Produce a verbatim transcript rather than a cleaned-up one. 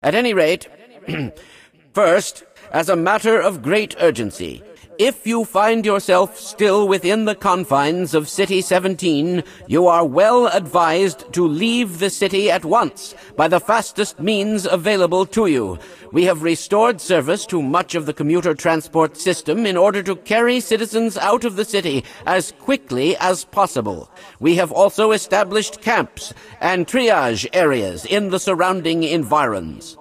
At any rate, first, as a matter of great urgency, if you find yourself still within the confines of City seventeen, you are well advised to leave the city at once, by the fastest means available to you. We have restored service to much of the commuter transport system in order to carry citizens out of the city as quickly as possible. We have also established camps and triage areas in the surrounding environs.